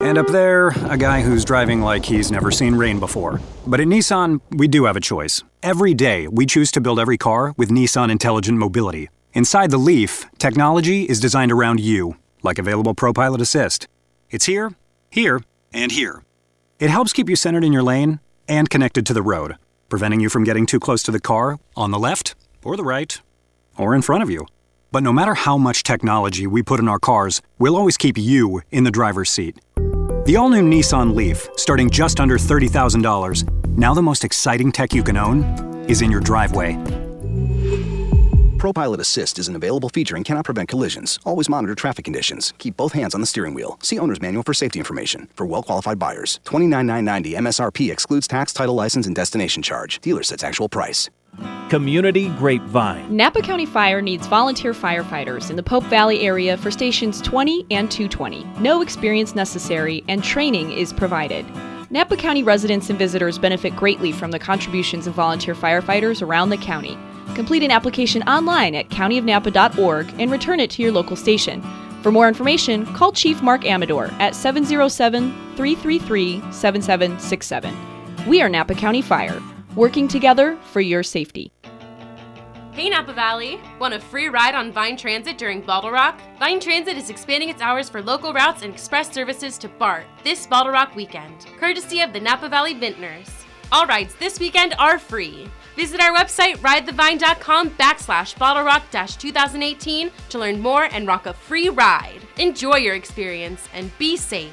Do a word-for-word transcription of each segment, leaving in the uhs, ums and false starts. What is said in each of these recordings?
And up there, a guy who's driving like he's never seen rain before. But at Nissan, we do have a choice. Every day, we choose to build every car with Nissan Intelligent Mobility. Inside the Leaf, technology is designed around you, like available ProPilot Assist. It's here, here, and here. It helps keep you centered in your lane and connected to the road, preventing you from getting too close to the car on the left or the right or in front of you. But no matter how much technology we put in our cars, we'll always keep you in the driver's seat. The all-new Nissan Leaf, starting just under thirty thousand dollars, now the most exciting tech you can own is in your driveway. ProPilot Assist is an available feature and cannot prevent collisions. Always monitor traffic conditions. Keep both hands on the steering wheel. See owner's manual for safety information. For well-qualified buyers, twenty-nine thousand nine hundred ninety dollars M S R P excludes tax, title, license, and destination charge. Dealer sets actual price. Community Grapevine. Napa County Fire needs volunteer firefighters in the Pope Valley area for stations twenty and two twenty. No experience necessary, and training is provided. Napa County residents and visitors benefit greatly from the contributions of volunteer firefighters around the county. Complete an application online at county of napa dot org and return it to your local station. For more information, call Chief Mark Amador at seven oh seven, three three three, seven seven six seven. We are Napa County Fire, working together for your safety. Hey Napa Valley! Want a free ride on Vine Transit during Bottle Rock? Vine Transit is expanding its hours for local routes and express services to BART this Bottle Rock weekend, courtesy of the Napa Valley Vintners. All rides this weekend are free. Visit our website, ridethevine.com backslash bottlerock dash twenty eighteen to learn more and rock a free ride. Enjoy your experience and be safe.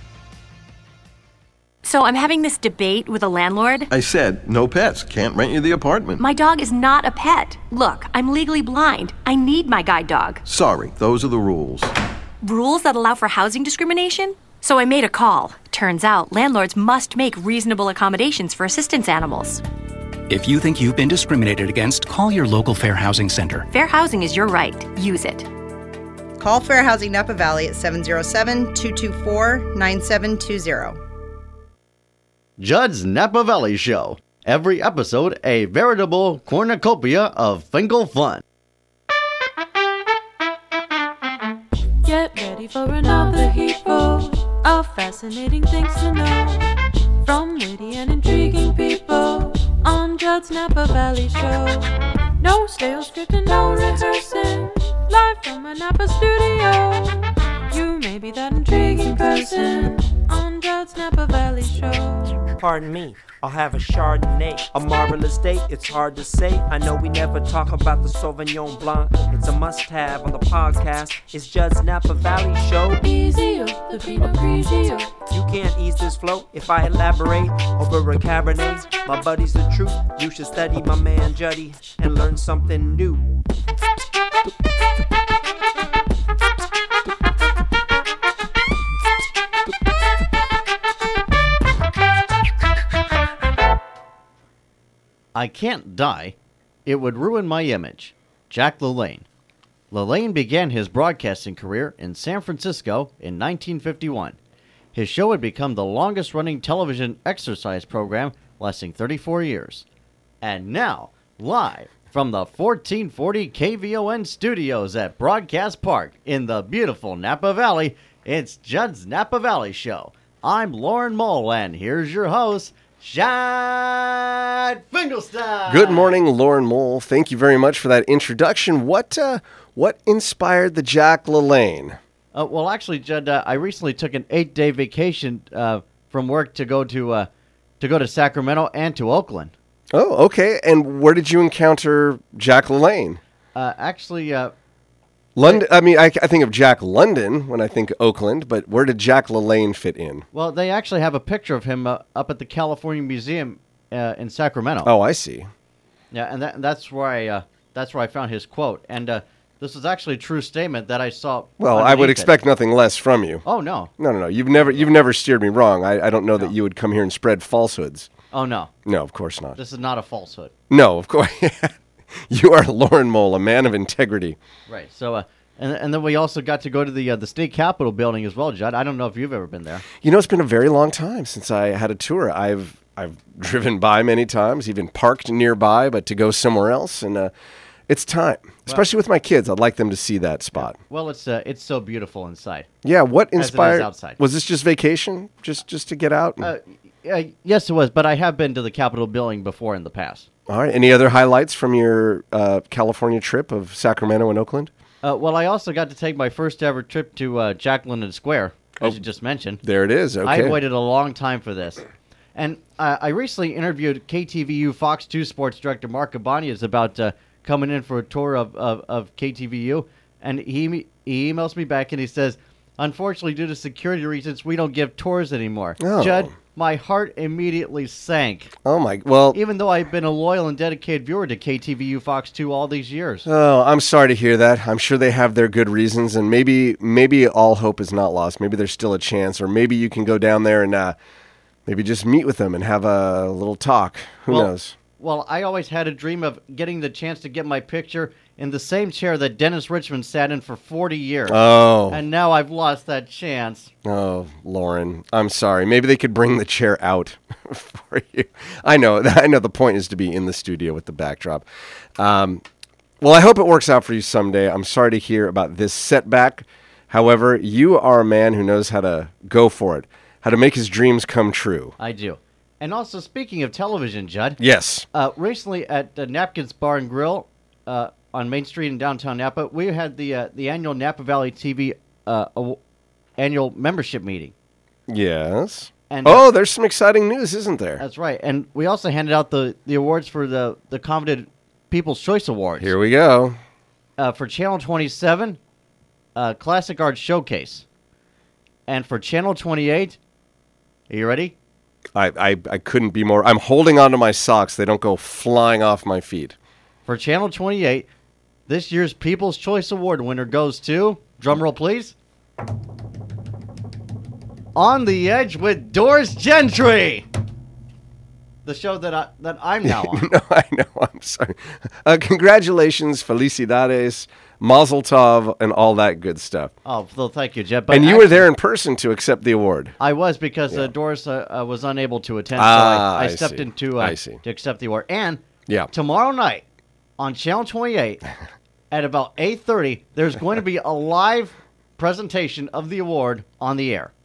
So I'm having this debate with a landlord. I said, no pets. Can't rent you the apartment. My dog is not a pet. Look, I'm legally blind. I need my guide dog. Sorry, those are the rules. Rules that allow for housing discrimination? So I made a call. Turns out landlords must make reasonable accommodations for assistance animals. If you think you've been discriminated against, call your local Fair Housing Center. Fair housing is your right. Use it. Call Fair Housing Napa Valley at seven oh seven, two two four, nine seven two zero. Judd's Napa Valley Show. Every episode a veritable cornucopia of Finkel fun. Get ready for another heapful of fascinating things to know from witty and intriguing people on Judd's Napa Valley Show. No stale script and no rehearsing, live from a Napa studio. You may be that intriguing person on Judd's Napa Valley Show. Pardon me, I'll have a Chardonnay. A marvelous date, it's hard to say. I know we never talk about the Sauvignon Blanc. It's a must-have on the podcast. It's Judd's Napa Valley Show. Easier, the Pinot Grigio. You can't ease this flow if I elaborate over a Cabernet. My buddy's the truth. You should study my man Juddy and learn something new. I can't die. It would ruin my image. Jack LaLanne. LaLanne began his broadcasting career in San Francisco in nineteen fifty-one. His show had become the longest-running television exercise program, lasting thirty-four years. And now, live from the fourteen forty K V O N studios at Broadcast Park in the beautiful Napa Valley, it's Judd's Napa Valley Show. I'm Lauren Mole, and here's your host, Shad Finkelstein. Good morning, Lauren Mole. Thank you very much for that introduction. What uh, what inspired the Jack LaLanne? Uh, well, actually, Judd, uh, I recently took an eight-day vacation uh, from work to go to uh, to go to Sacramento and to Oakland. Oh, okay. And where did you encounter Jack LaLanne? Uh, actually, uh, London. I mean, I, I think of Jack London when I think Oakland, but where did Jack LaLanne fit in? Well, they actually have a picture of him uh, up at the California Museum uh, in Sacramento. Oh, I see. Yeah, and that, that's where I uh, that's where I found his quote, and uh, this is actually a true statement that I saw. Well, I would expect it. nothing less from you. Oh no, no, no, no! You've never you've never steered me wrong. I, I don't know no. that you would come here and spread falsehoods. Oh no, no, of course not. This is not a falsehood. No, of course. You are Lauren Mole, a man of integrity. Right. So. Uh, And, and then we also got to go to the uh, the state capitol building as well, Judd. I don't know if you've ever been there. You know, it's been a very long time since I had a tour. I've I've driven by many times, even parked nearby, but to go somewhere else. And uh, It's time, especially with my kids. I'd like them to see that spot. Well, it's uh, it's so beautiful inside. Yeah, what as it is inspired? outside. Was this just vacation, just just to get out? Uh, uh, yes, it was. But I have been to the Capitol building before in the past. All right. Any other highlights from your uh, California trip of Sacramento and Oakland? Uh, well, I also got to take my first ever trip to uh, Jack London Square, as Oh, you just mentioned. There it is. Okay. I waited a long time for this. And uh, I recently interviewed K T V U Fox two sports director Mark Ibanez about uh, coming in for a tour of, of, of K T V U. And he, he emails me back and he says, unfortunately, due to security reasons, we don't give tours anymore. Oh. Judd, my heart immediately sank. Oh, my. Well, Even though I've been a loyal and dedicated viewer to K T V U Fox two all these years. oh, I'm sorry to hear that. I'm sure they have their good reasons, and maybe maybe all hope is not lost. Maybe there's still a chance, or maybe you can go down there and uh, maybe just meet with them and have a little talk. Who Well, knows? Well, I always had a dream of getting the chance to get my picture in the same chair that Dennis Richmond sat in for forty years. Oh. And now I've lost that chance. Oh, Lauren, I'm sorry. Maybe they could bring the chair out for you. I know. I know the point is to be in the studio with the backdrop. Um, well, I hope it works out for you someday. I'm sorry to hear about this setback. However, you are a man who knows how to go for it, how to make his dreams come true. I do. And also, speaking of television, Judd. Yes. Uh, recently at uh, Napkins Bar and Grill uh, on Main Street in downtown Napa, we had the uh, the annual Napa Valley T V uh, aw- annual membership meeting. Yes. And, oh, uh, there's some exciting news, isn't there? That's right. And we also handed out the, the awards for the, the coveted People's Choice Awards. Here we go. Uh, for Channel twenty-seven, uh, Classic Arts Showcase. And for Channel twenty-eight, are you ready? I, I, I couldn't be more. I'm holding onto my socks. They don't go flying off my feet. For Channel twenty-eight, this year's People's Choice Award winner goes to, drumroll please, On the Edge with Doris Gentry. The show that, I, that I'm now on. No, I know. I'm sorry. Uh, congratulations, felicidades, mazel tov, and all that good stuff. Oh, well, thank you, Jeb. But and you actually, were there in person to accept the award. I was because Yeah. uh, Doris uh, uh, was unable to attend, Ah, so I, I I stepped see. in to, uh, I see. to accept the award. And Yeah. tomorrow night on Channel twenty-eight at about eight thirty, there's going to be a live presentation of the award on the air.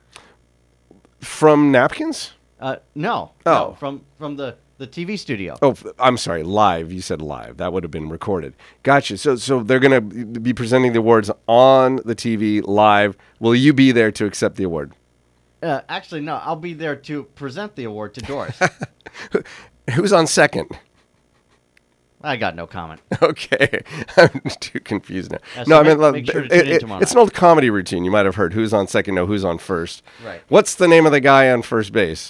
From Napkins? Uh, no. Oh. No, from from the, the T V studio. Oh, f- I'm sorry. Live. You said live. That would have been recorded. Gotcha. So, so they're going to be presenting the awards on the T V live. Will you be there to accept the award? Uh, actually, no. I'll be there to present the award to Doris. Who's on second? I got no comment. Okay. I'm too confused now. Yeah, so no, I make- mean, make sure to it- tune in it- tomorrow it's night. an old comedy routine. You might have heard who's on second, no, who's on first. Right. What's the name of the guy on first base?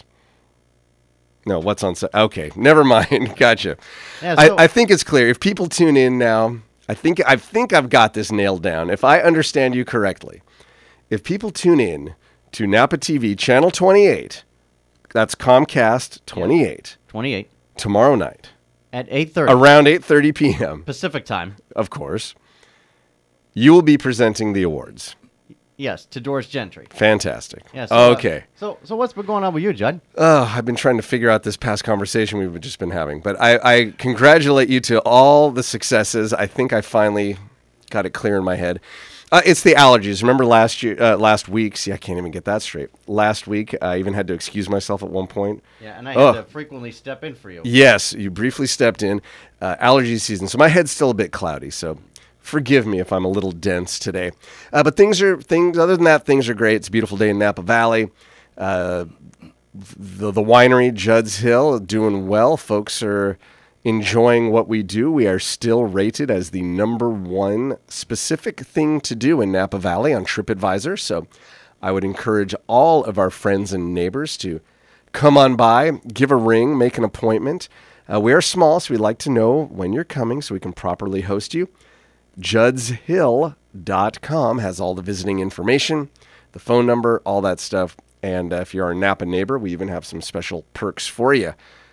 No, what's on second? Okay, never mind. Gotcha. Yeah, so- I, I think it's clear. If people tune in now, I think I think I've got this nailed down. If I understand you correctly, if people tune in to Napa T V channel twenty-eight, that's Comcast twenty-eight, twenty-eight. tomorrow night At eight thirty. around eight thirty p.m. Pacific time. Of course, you will be presenting the awards. Yes, to Doris Gentry. Fantastic. Yeah, so, uh, okay. so so what's been going on with you, Judd? Uh, I've been trying to figure out this past conversation we've just been having, but I, I congratulate you to all the successes. I think I finally got it clear in my head. Uh, it's the allergies. Remember last year, uh, last week? See, I can't even get that straight. Last week, I even had to excuse myself at one point. Yeah, and I Oh. had to frequently step in for you. Yes, you briefly stepped in. Uh, allergy season, so my head's still a bit cloudy. So forgive me if I'm a little dense today. Uh, but things are things. Other than that, things are great. It's a beautiful day in Napa Valley. Uh, the the winery Judd's Hill doing well. Folks are enjoying what we do. We are still rated as the number one specific thing to do in Napa Valley on TripAdvisor. So I would encourage all of our friends and neighbors to come on by, give a ring, make an appointment. Uh, we are small, so we like to know when you're coming so we can properly host you. Judds Hill dot com has all the visiting information, the phone number, all that stuff. And uh, if you're a Napa neighbor, we even have some special perks for you.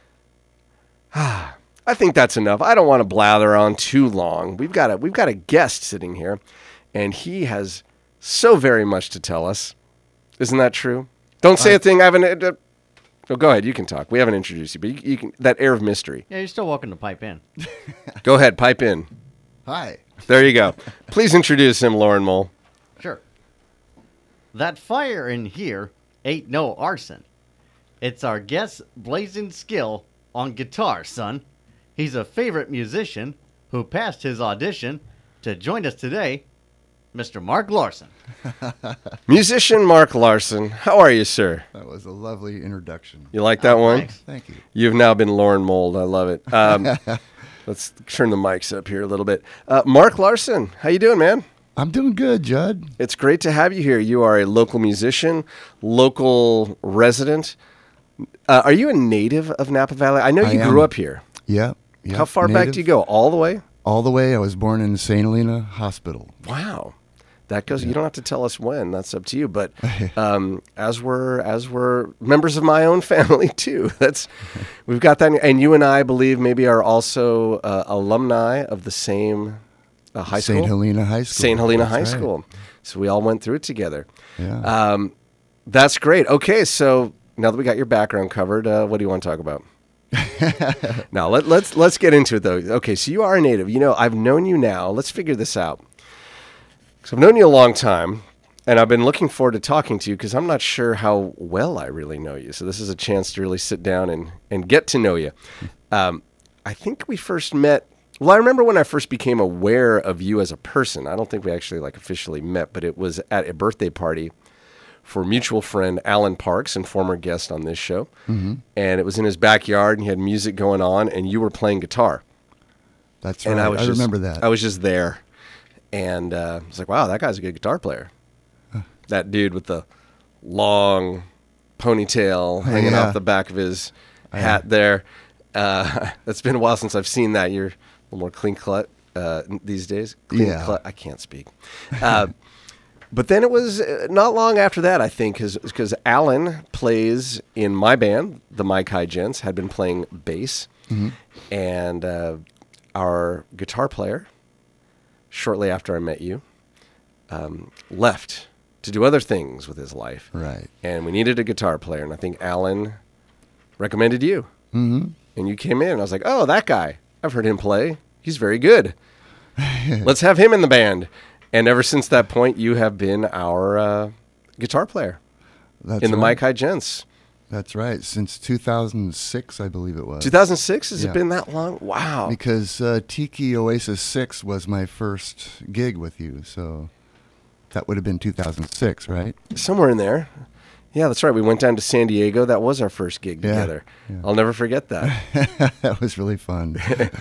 I think that's enough. I don't want to blather on too long. We've got a we've got a guest sitting here, and he has so very much to tell us. Isn't that true? Don't say Uh, a thing. I haven't. Uh, oh, go ahead. You can talk. We haven't introduced you, but you, you can. That air of mystery. Yeah, you're still welcome to pipe in. Go ahead. Pipe in. Hi. There you go. Please introduce him, Lauren Mole. Sure. That fire in here ain't no arson. It's our guest's blazing skill on guitar, son. He's a favorite musician who passed his audition to join us today, Mister Mark Larson. Musician Mark Larson. How are you, sir? That was a lovely introduction. You like that Oh, one? thanks. Thank you. You've now been Lauren Mold. I love it. Um, let's turn the mics up here a little bit. Uh, Mark Larson, how you doing, man? I'm doing good, Judd. It's great to have you here. You are a local musician, local resident. Uh, are you a native of Napa Valley? I know you I grew am. up here. Yeah. yeah. How far back Native. do you go? All the way? All the way. I was born in Saint Helena Hospital. Wow. That goes. You don't have to tell us when. That's up to you. But um, as we're as we're members of my own family too, that's we've got that. And you and I, I believe, maybe are also uh, alumni of the same uh, high school. Saint Helena High School. Saint Helena That's High right. School. So we all went through it together. Yeah. Um, that's great. Okay, so now that we got your background covered, uh, what do you want to talk about? Now let, let's let's get into it though. Okay, so you are a native. You know, I've known you now. Let's figure this out. So I've known you a long time, and I've been looking forward to talking to you because I'm not sure how well I really know you. So this is a chance to really sit down and, and get to know you. Um, I think we first met. Well, I remember when I first became aware of you as a person. I don't think we actually like officially met, but it was at a birthday party for mutual friend Alan Parks and former guest on this show. Mm-hmm. And it was in his backyard, and he had music going on, and you were playing guitar. That's And right. I I, was just- remember that. I was just there. And uh, I was like, wow, that guy's a good guitar player. That dude with the long ponytail hanging Yeah. off the back of his hat there. Uh, it's been a while since I've seen that. You're a little more clean cut uh, these days. Clean Yeah. cut. I can't speak. Uh, but then it was uh, not long after that, I think, because Alan plays in my band, the Mike High Gents, had been playing bass. Mhm. And uh, our guitar player, shortly after I met you, um, left to do other things with his life. Right. And we needed a guitar player, and I think Alan recommended you. Mm-hmm. And you came in, and I was like, oh, that guy. I've heard him play. He's very good. Let's have him in the band. And ever since that point, you have been our uh, guitar player That's in the right. Mike High Gents. That's right. Since two thousand six, I believe it was. two thousand six? Has Yeah. it been that long? Wow. Because uh, Tiki Oasis six was my first gig with you, so that would have been two thousand six, right? Somewhere in there. Yeah, that's right. We went down to San Diego. That was our first gig Yeah, together. yeah. I'll never forget that. That was really fun.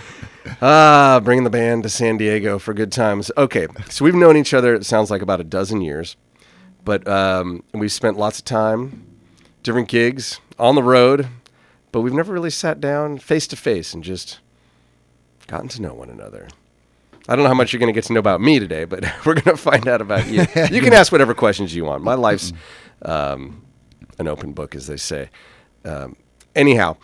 Ah, bringing the band to San Diego for good times. Okay, so we've known each other, it sounds like, about a dozen years. But um, we've spent lots of time, different gigs, on the road. But we've never really sat down face to face and just gotten to know one another. I don't know how much you're going to get to know about me today, but we're going to find out about you. You can ask whatever questions you want. My life's um, an open book, as they say. Um, anyhow,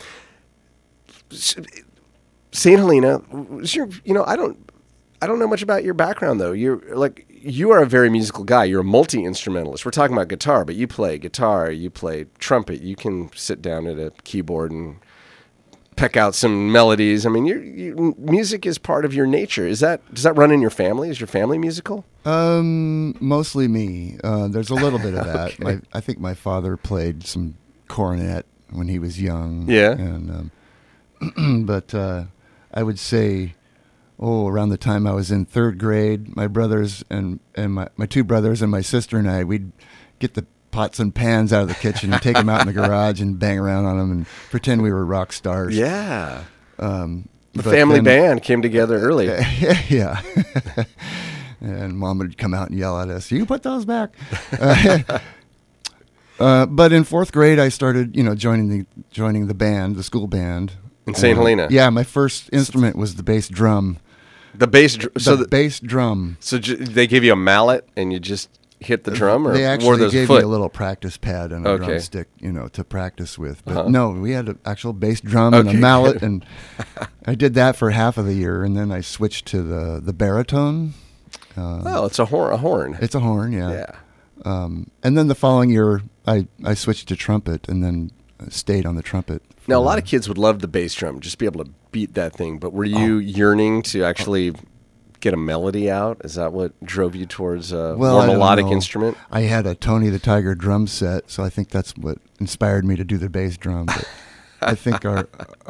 Saint Helena, was your, you know, I don't, I don't know much about your background though. You're like, you are a very musical guy. You're a multi-instrumentalist. We're talking about guitar, but you play guitar, you play trumpet. You can sit down at a keyboard and peck out some melodies. I mean, your you, music is part of your nature. Is that, does that run in your family? Is your family musical? Um, mostly me. Uh, there's a little bit of that. Okay. My, I think my father played some cornet when he was young. Yeah. And um, but uh, I would say, oh, around the time I was in third grade, my brothers and and my my two brothers and my sister and I, we'd get the pots and pans out of the kitchen and take them out in the garage and bang around on them and pretend we were rock stars. Yeah. Um, The but family then- band came together early. Yeah. And Mom would come out and yell at us, "You put those back." Uh, uh, but in fourth grade, I started, you know, joining the joining the band, the school band In Saint And, Helena? Yeah, my first instrument was the bass drum. The bass, dr- the so the bass drum. So j- they gave you a mallet and you just hit the drum, or They wore actually those gave foot? me a little practice pad and a Okay. drumstick, you know, to practice with. But Uh-huh. no, we had an actual bass drum and a Okay, mallet, good. and I did that for half of the year, and then I switched to the the baritone. Um, Oh, it's a horn. A horn. It's a horn, yeah. Yeah. Um, and then the following year, I, I switched to trumpet, and then stayed on the trumpet. Now, a lot of kids would love the bass drum, just be able to beat that thing. But were you yearning to actually get a melody out? Is that what drove you towards a well, more I don't melodic know. instrument? I had a Tony the Tiger drum set, so I think that's what inspired me to do the bass drum. But I think our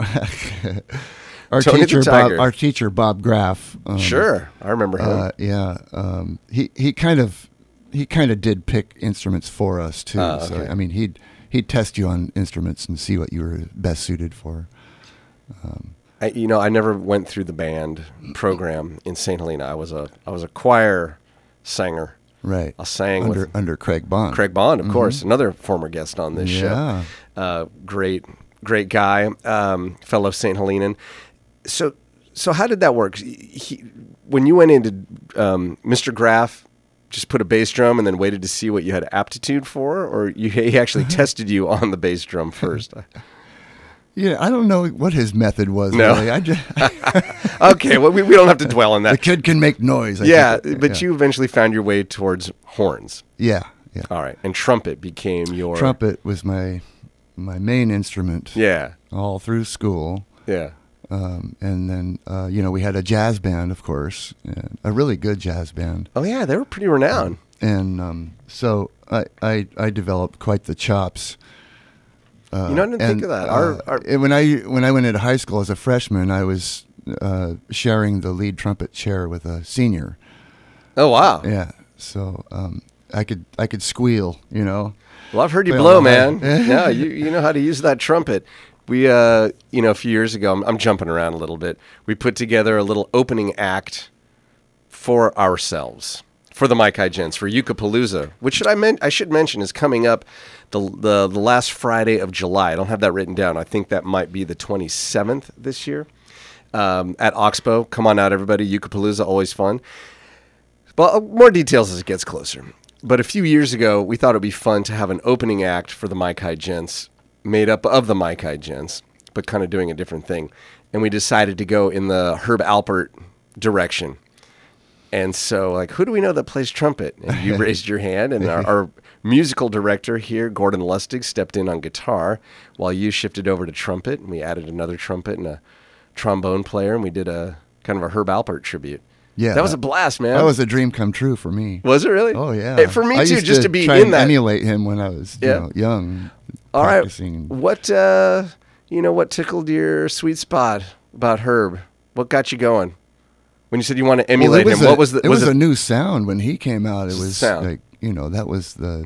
our Tony the teacher Bob, Tiger. our teacher Bob Graff. Um, Sure, I remember him. Uh, yeah, um, he he kind of he kind of did pick instruments for us too. Ah, So okay. I mean, he'd he'd test you on instruments and see what you were best suited for. Um, I, you know, I never went through the band program in Saint Helena. I was a I was a choir singer. Right. I sang under with under Craig Bond. Craig Bond, of Mhm. course, another former guest on this Yeah. show. Uh, great, great guy, um, fellow Saint Helenan. So, so how did that work? He, when you went into um, Mister Graff, just put a bass drum and then waited to see what you had aptitude for, or you, he actually tested you on the bass drum first? Yeah, I don't know what his method was. No. Really. I just Okay, well, we, we don't have to dwell on that. The kid can make noise. I yeah, think. but Yeah. you eventually found your way towards horns. Yeah, yeah. All right, and trumpet became your Trumpet was my my main instrument. Yeah. All through school. Yeah. Um, and then uh, you know we had a jazz band, of course, and a really good jazz band. Oh yeah, they were pretty renowned. And um, so I, I I developed quite the chops. Uh, You know, I didn't think and, of that. uh, Our- our- and when I when I went into high school as a freshman, I was uh, sharing the lead trumpet chair with a senior. Oh wow! Yeah, so um, I could I could squeal, you know. Well, I've heard you Play blow, all the man. high- yeah, you you know how to use that trumpet. We, uh, you know, a few years ago, I'm, I'm jumping around a little bit. We put together a little opening act for ourselves, for the Mike High Gents, for Ukapalooza, which should I men- I should mention is coming up the, the the last Friday of July. I don't have that written down. I think that might be the twenty-seventh this year um, at Oxbow. Come on out, everybody. Ukapalooza, always fun. Well, uh, more details as it gets closer. But a few years ago, we thought it would be fun to have an opening act for the Mike High Gents, made up of the Mike High Gents, but kind of doing a different thing. And we decided to go in the Herb Alpert direction. And so, like, who do we know that plays trumpet? And you raised your hand, and our, our musical director here, Gordon Lustig, stepped in on guitar while you shifted over to trumpet. And we added another trumpet and a trombone player, and we did a kind of a Herb Alpert tribute. Yeah, that was a blast, man. That was a dream come true for me. Was it really? Oh yeah, Hey, for me I too, used just to, to be try in and that. emulate him when I was you Yeah. know, young. All right. practicing. What uh, you know? What tickled your sweet spot about Herb? What got you going? When you said you want to Well, emulate it was him, a, what was the? It was, a new sound when he came out. It Just the was sound. like you know that was the.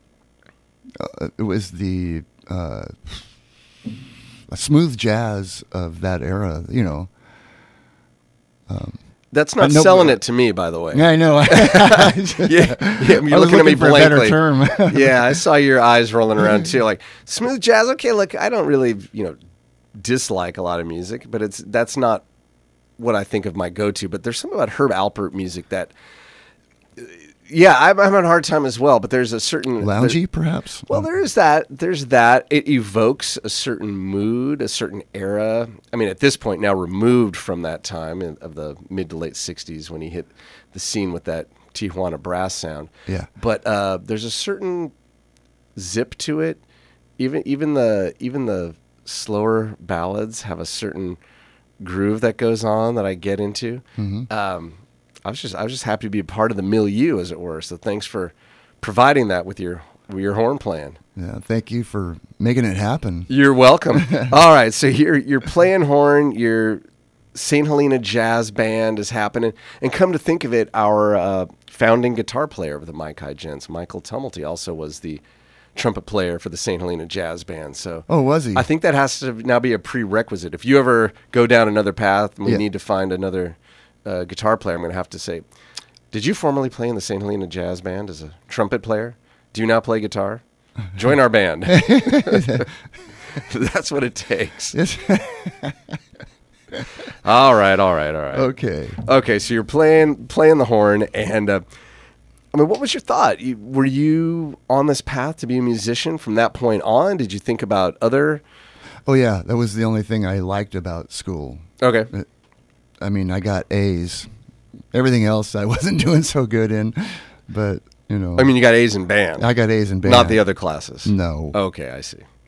Uh, it was the uh, smooth jazz of that era. You know. Um, That's not but no- selling it to me, by the way. Yeah, I know. yeah, yeah, you're I was looking at me looking for a better blankly. term. Yeah, I saw your eyes rolling around too. Like smooth jazz. Okay, look, I don't really, you know, dislike a lot of music, but it's that's not what I think of my go-to. But there's something about Herb Alpert music that, uh, yeah, I'm, I'm having a hard time as well. But there's a certain Loungy, there- perhaps. Well, there is that. There's that. It evokes a certain mood, a certain era. I mean, at this point now, removed from that time in, of the mid to late sixties when he hit the scene with that Tijuana brass sound. Yeah. But uh, there's a certain zip to it. Even even the even the slower ballads have a certain groove that goes on that I get into. Mhm. Um, I was just I was just happy to be a part of the milieu, as it were. So thanks for providing that with your with your horn playing. Yeah, thank you for making it happen. You're welcome. All right, so you're you're playing horn. Your Saint Helena Jazz Band is happening, and come to think of it, our uh, founding guitar player of the Mike High Gents, Michael Tumulty, also was the trumpet player for the Saint Helena Jazz Band. So, Oh, was he? I think that has to now be a prerequisite. If you ever go down another path, and we Yeah. need to find another uh, guitar player. I'm going to have to say, did you formerly play in the Saint Helena Jazz Band as a trumpet player? Do you now play guitar? Join our band. That's what it takes. all right, all right, all right. Okay. Okay, so you're playing playing the horn, and uh, I mean, what was your thought? You, were you on this path to be a musician from that point on? Did you think about other? Oh yeah, that was the only thing I liked about school. Okay. It- I mean, I got A's. Everything else I wasn't doing so good in, but you know. I mean, you got A's in band. I got A's in band. Not the other classes. No. Okay, I see.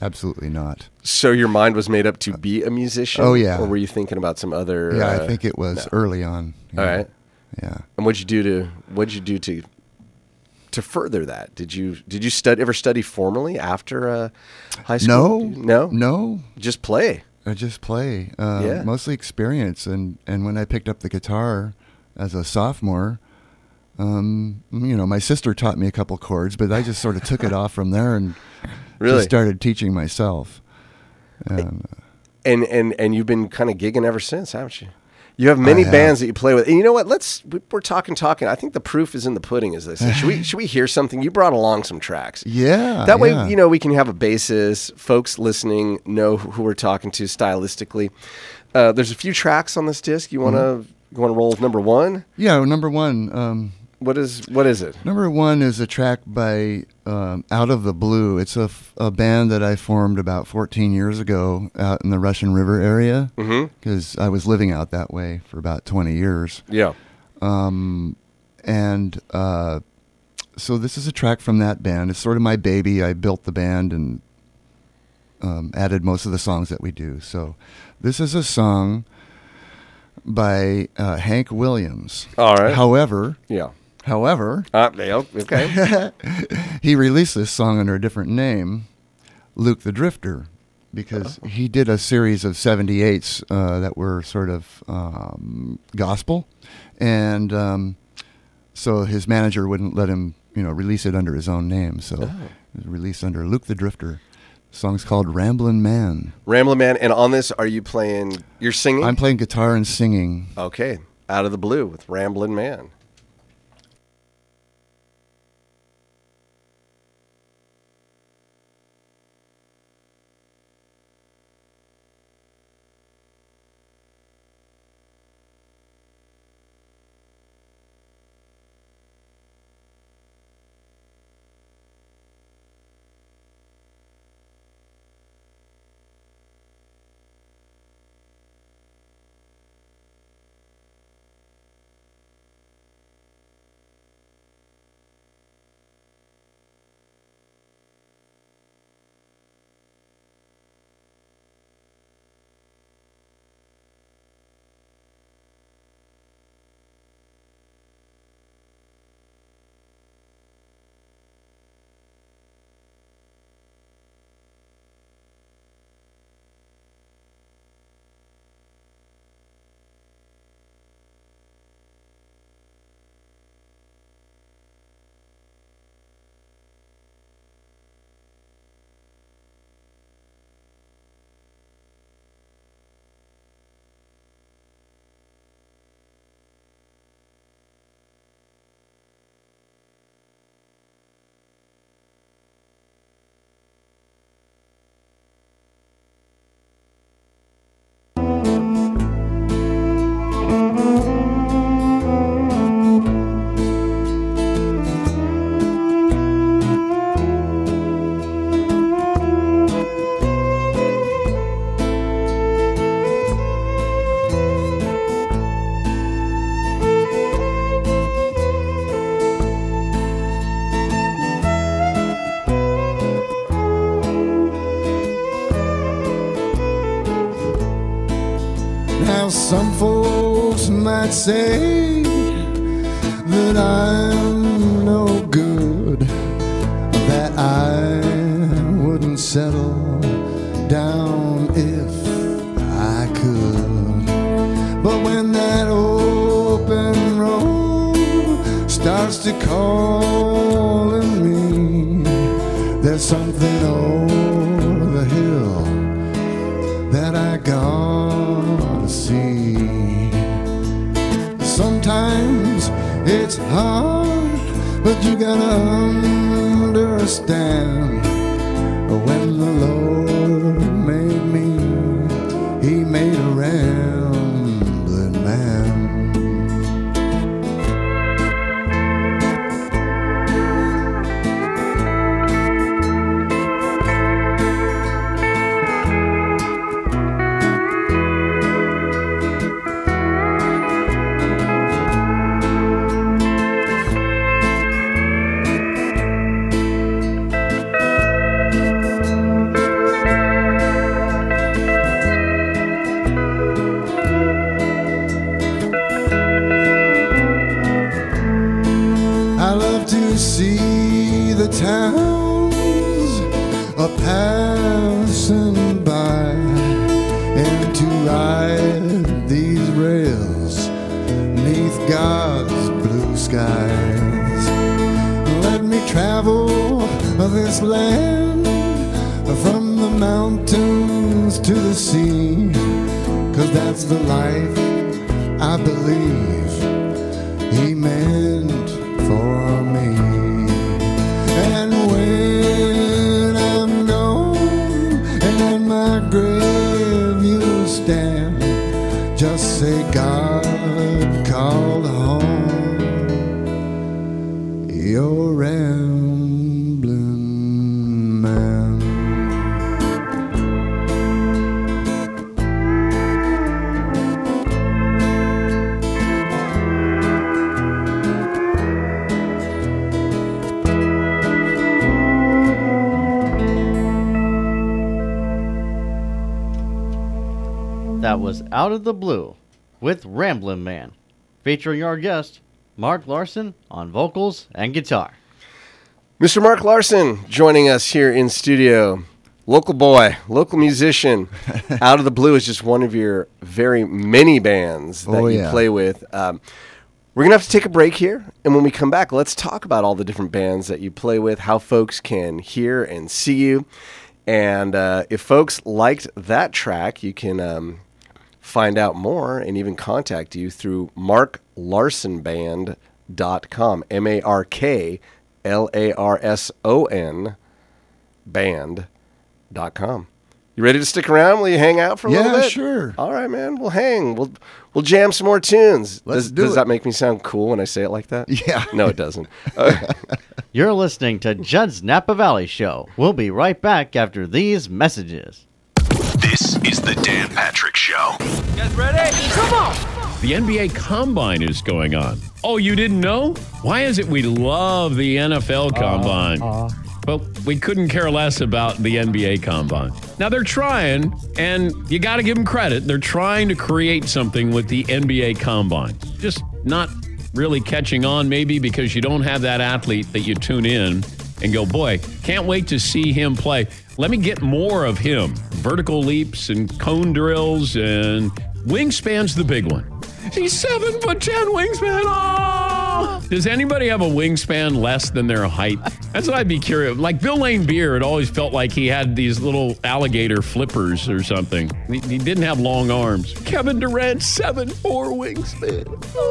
absolutely not. So your mind was made up to be a musician? Oh, yeah. Or were you thinking about some other? Yeah, uh, I think it was no. early on. All Yeah. right. Yeah. And what'd you do to what'd you do to to further that? Did you did you stud, ever study formally after uh, high school? No, no, no. Just play. I just play. Uh, Yeah. Mostly experience, and and when I picked up the guitar as a sophomore, um, you know, my sister taught me a couple chords, but I just sort of took it off from there and Really? just started teaching myself. Um, And and and you've been kind of gigging ever since, haven't you? You have many I have. bands that you play with. And you know what? Let's we- we're talking talking. I think the proof is in the pudding, as they say. Should we should we hear something? You brought along some tracks. Yeah. That way, yeah. you know, we can have a basis. Folks listening know who we're talking to stylistically. Uh, there's a few tracks on this disc. You want to Mm-hmm. you want to roll with number one? Yeah, number one. Um, What is what is it? Number one is a track by um, Out of the Blue. It's a, f- a band that I formed about fourteen years ago out in the Russian River area because Mhm. I was living out that way for about twenty years. Yeah. Um, and uh, so this is a track from that band. It's sort of my baby. I built the band and um, added most of the songs that we do. So this is a song by uh, Hank Williams. All right. However, Yeah. However, Uh, yeah, okay. he released this song under a different name, Luke the Drifter, because Oh. he did a series of seventy-eights uh, that were sort of um, gospel, and um, so his manager wouldn't let him, you know, release it under his own name. So Oh. it was released under Luke the Drifter. The song's called Ramblin' Man. Ramblin' Man. And on this, are you playing? You're singing. I'm playing guitar and singing. Okay. Out of the Blue with Ramblin' Man. Now some folks might say that I'm no good, that I wouldn't settle down if I could. But when that open road starts to calling me, there's something over the hill that I gotta see. Sometimes it's hard, but you gotta understand. When the Lord made me, He made a rambling man. skies. Let me travel this land from the mountains to the sea, 'cause that's the life I believe he meant for me. And when I'm gone and in my grave you'll stand, just say God called home your rambling man. That was Out of the Blue with Ramblin' Man, featuring our guest, Mark Larson, on vocals and guitar. Mister Mark Larson joining us here in studio. Local boy, local musician. Out of the Blue is just one of your very many bands that Oh, you yeah. play with. Um, we're going to have to take a break here, and when we come back, let's talk about all the different bands that you play with, how folks can hear and see you. And uh, if folks liked that track, you can um, find out more and even contact you through mark larson band dot com. M A R K L A R S O N band dot com. You ready to stick around? Will you hang out for a Yeah, little bit? sure. All right, man. We'll hang. We'll we'll jam some more tunes. Let's does do does it. that make me sound cool when I say it like that? Yeah. No, it doesn't. Uh, You're listening to Judd's Napa Valley Show. We'll be right back after these messages. This is the Dan Patrick Show. You guys ready? Come on! The N B A Combine is going on. Oh, you didn't know? Why is it we love the N F L Combine? Uh, uh. Well, we couldn't care less about the N B A Combine. Now, they're trying, and you got to give them credit. They're trying to create something with the N B A Combine. Just not really catching on, maybe, because you don't have that athlete that you tune in and go, boy, can't wait to see him play. Let me get more of him. Vertical leaps and cone drills, and wingspan's the big one. He's seven foot ten wingspan. Oh! Does anybody have a wingspan less than their height? That's what I'd be curious. Like Bill Lane Beer, it always felt like he had these little alligator flippers or something. He, he didn't have long arms. Kevin Durant, seven four wingspan.